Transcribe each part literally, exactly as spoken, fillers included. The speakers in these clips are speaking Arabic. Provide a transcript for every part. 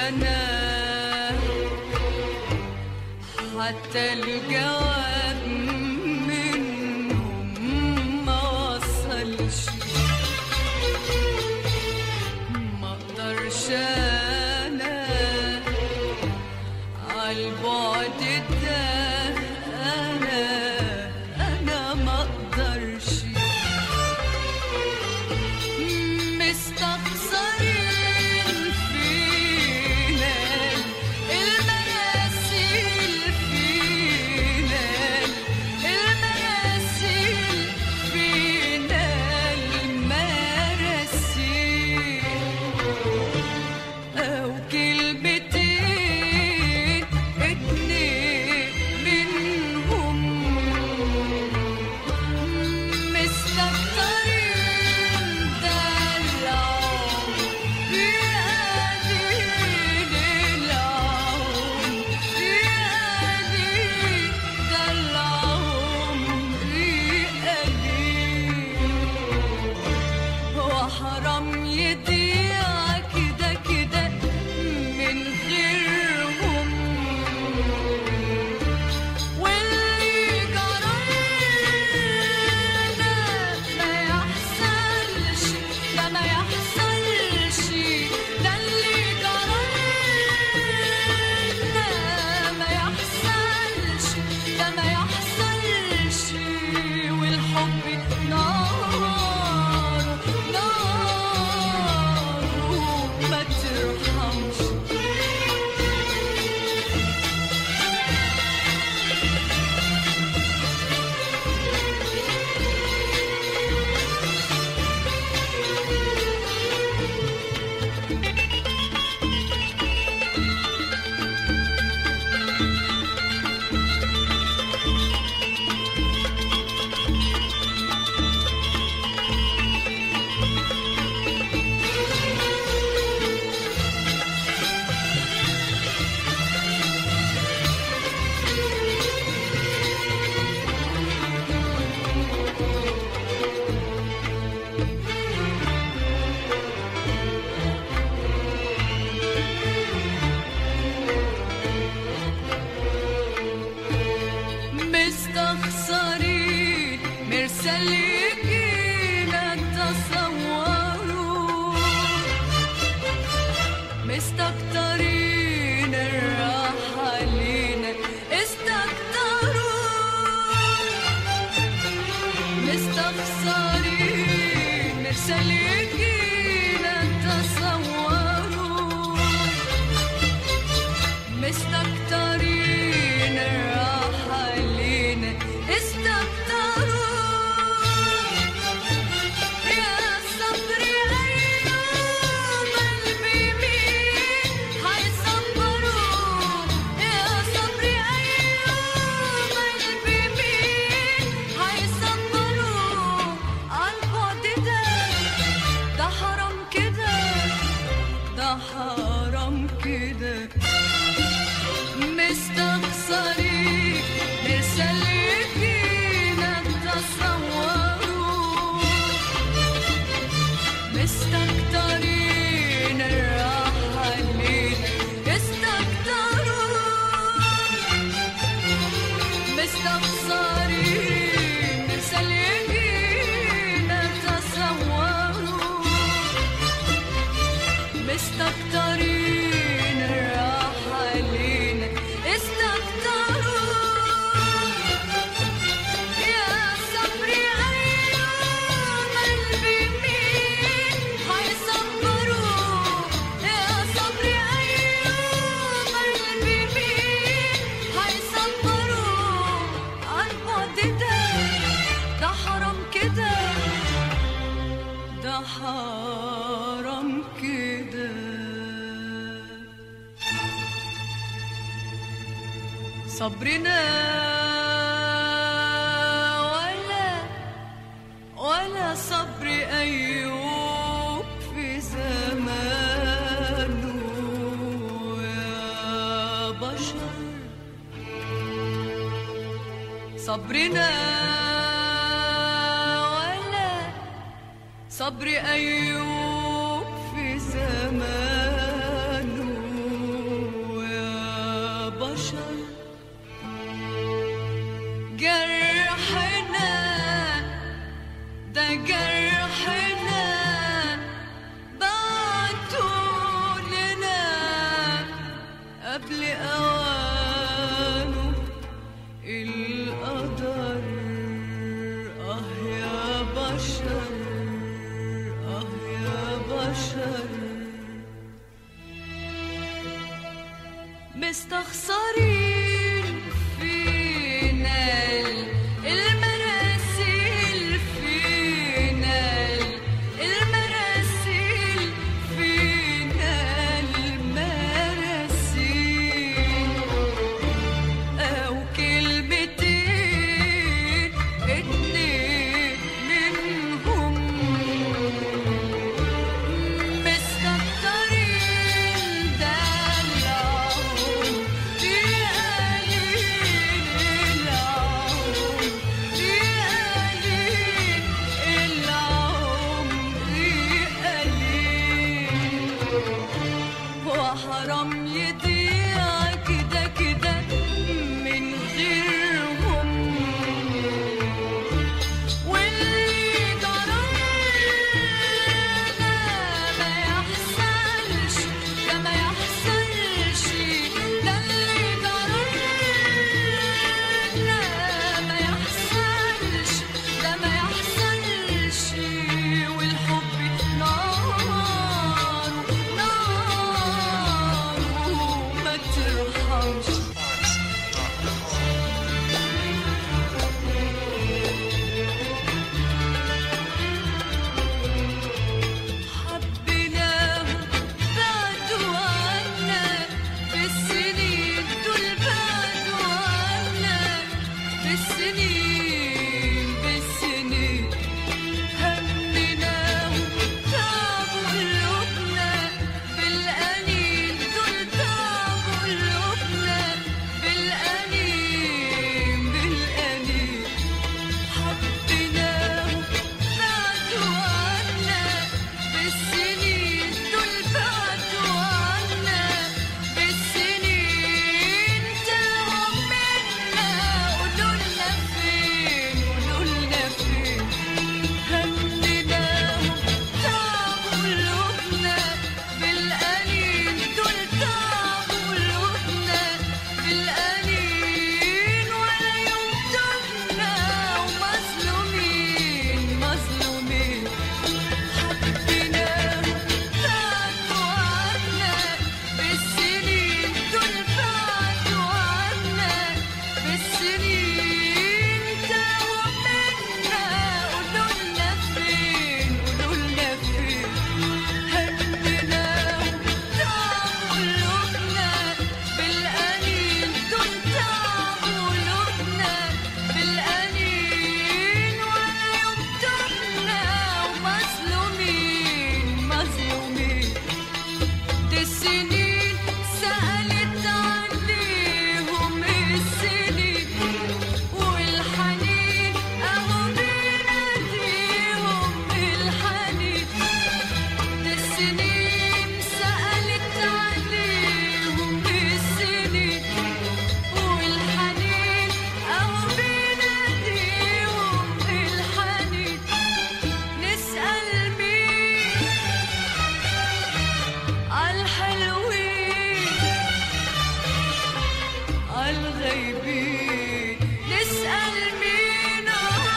سنة حتى الجواب منهم ما وصلش. ما اقدرش انا عالبعد ده، انا انا ما اقدرش. مستخسرين فينا المراسيل، فينا المراسيل، فينا المراسيل، أو كلمتين اتنين منهم مستكترين دلعهم بقليل العمر، بقليل دلعهم بقليل. وحرام يضيع كده كده من غيرهم، واللي جرالنا ما يحصلش، ده ما يحصلش، ده اللي جرالنا ما يحصلش، ده ما يحصلش. والحب نار نار ما ترحمش. مستخسرين مرسل يجينا تصوروا، مستكترين الراحة لينا استكتروا. مستخسرين مرسل يجينا تصوروا، مستكترين الراحة لينا استكتروا. يا صبري أيام قلبي مين هيصبروا، يا صبري أيام قلبي مين هيصبروا. عالبعد ده ده حرام كده، ده حرام كده. مستخسرين مرسل يجينا تصوروا، مستكترين الراحة لينا استكتروا. مستخسرين مرسل يجينا تصوروا، مستكترين الراحة لينا استكتروا. يا صبري أيام قلبي مين هيصبروا، يا صبري أيام قلبي مين هيصبروا. عالبعد ده ده حرام كده، ده حرام كده. صبرنا ولا ولا صبر أيوب في زمانه يا بشر. صبرنا ولا صبر أيوب في زمانه مستخسرين فينا المراسيل، فينا المراسيل، فينا المراسيل، أو كلمتين اتنين منهم مستكترين دلعهم في قليل العمر، في قليل العمر قليل، وحرام يضيع كده كده من غيرهم، واللي جرالنا ما يحصلش، ده ما يحصلش، ده اللي جرالنا ما يحصلش، ده ما يحصلش، والحب نار نار ما ترحمش. حبيناهم بعدوا عنا بالسنين، دول بعدوا عنا بالسنين بالسنين، همناهم تعبوا قلوبنا بالأنين، دول تعبوا قلوبنا بالأنين بالأنين، حبيناهم بعدوا عنا بالسنين، دول بعدوا عنا بالسنين، تاهوا منا قولولنا فين، قولولنا فين، همناهم تعبوا قلوبنا بالأنين، دول تعبوا قلوبنا بالأنين، ولا يوم تهنا ومظلومين مظلومين، حبيناهم بعدوا عنا بالسنين، دول بعدوا عنا بالسنين، تاهوا منا قولولنا فين، قولولنا فين، همناهم تعبوا قلوبنا بالأنين، دول تعبوا قلوبنا بالأنين، ولا يوم تهنا ومظلومين مظلومين، دي السنين سألت عليهم السنين، والحنين أهو بيناديهم الحنين، دي السنين سألت عليهم السنين، والحنين أهو بيناديهم الحنين، نسأل مين عالحلوين عالغايبين، نسأل مين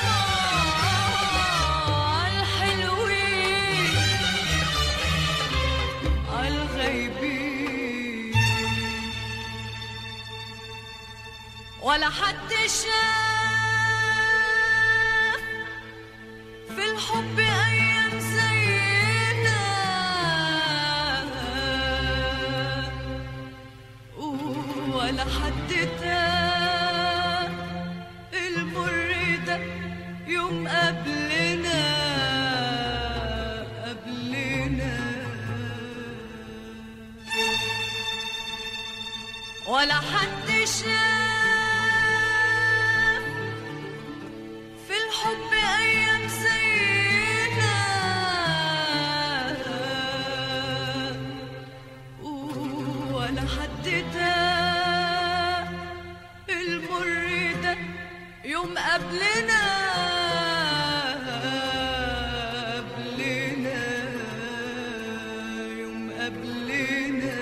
عالحلوين عالغايبين، ولا حد شاف في الحب أيام زينا، ولا حد تاه المر ده يوم قبلنا قبلنا، ولا حد شاف في الحب أيام زينا، ولا حد تاه المر ده يوم قبلنا قبلنا، يوم قبلنا،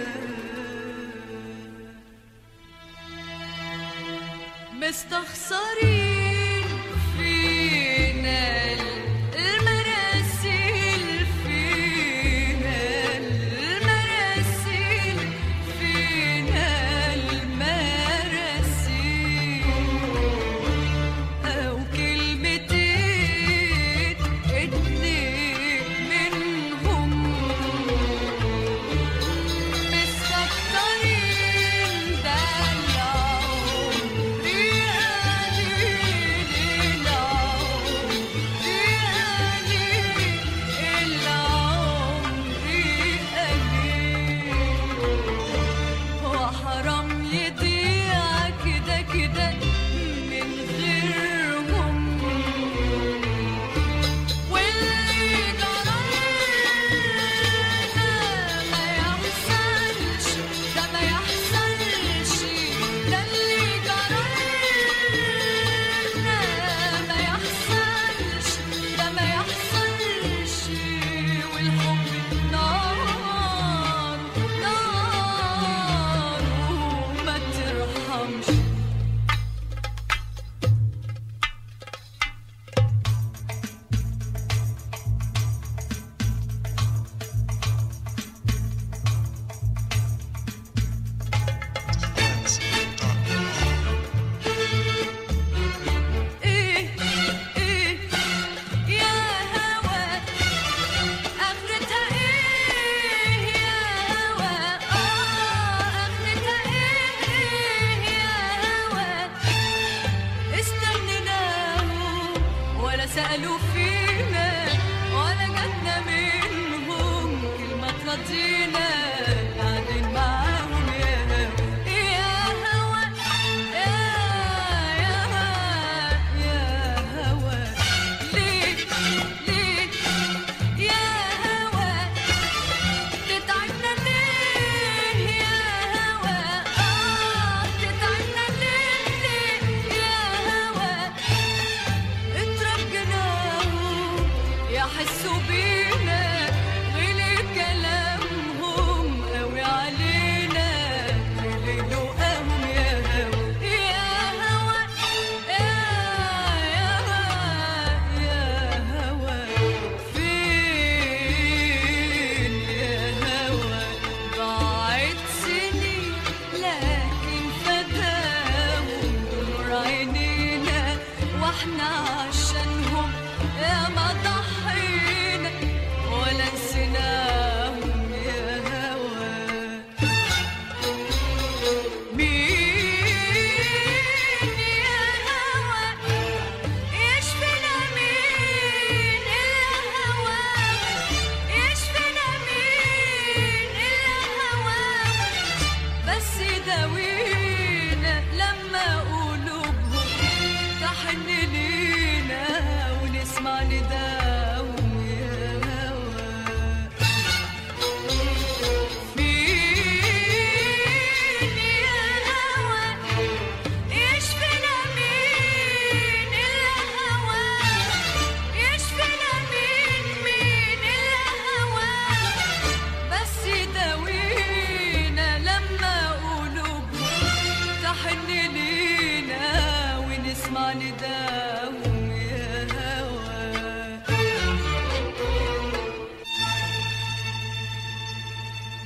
مستخسرين فينا المراسيل، فينا المراسيل، فينا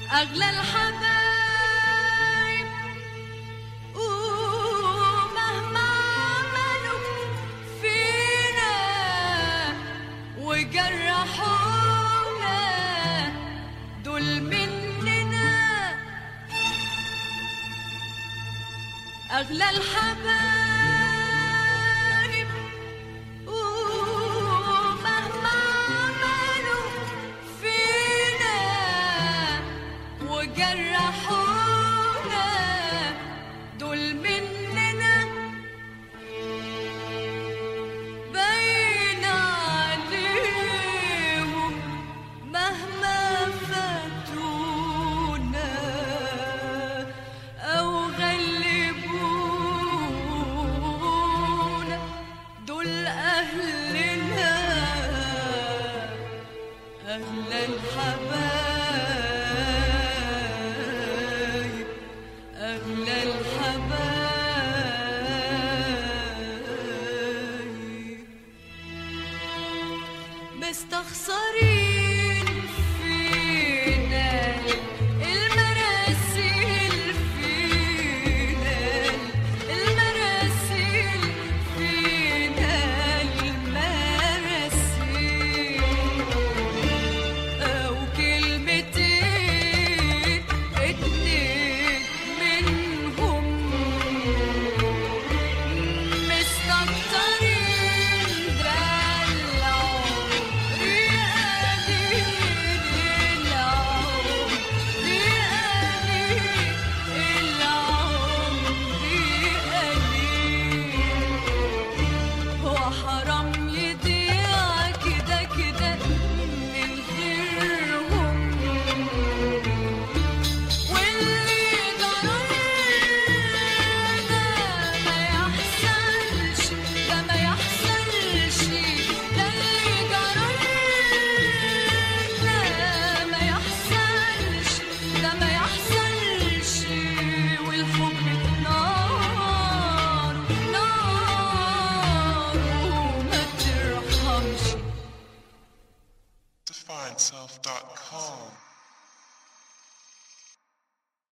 أغلى الحبايب ومهما عملوا فينا وجرحونا دول مننا. أغلى الحبايب ومهما عملوا فينا وجرحونا دول مننا. باين عليهم مهما فاتونا أو غلبونا دول أهلنا. أغلى الحبايب أغلى الحبايب مستخسرين فينا المراسيل فينا المراسيل فينا المراسيل أو كلمتين اتنين منهم مستكترين دلعوا رقالين العمر رقالين العمر رقالين. وحرام يضيع كده كده من غيرهم واللي جرالنا ما يحصلش ده ما يحصلش ده اللي جرالنا ما يحصلش ده ما يحصلش. والحب نار نار وما ترحمش. Define self dot com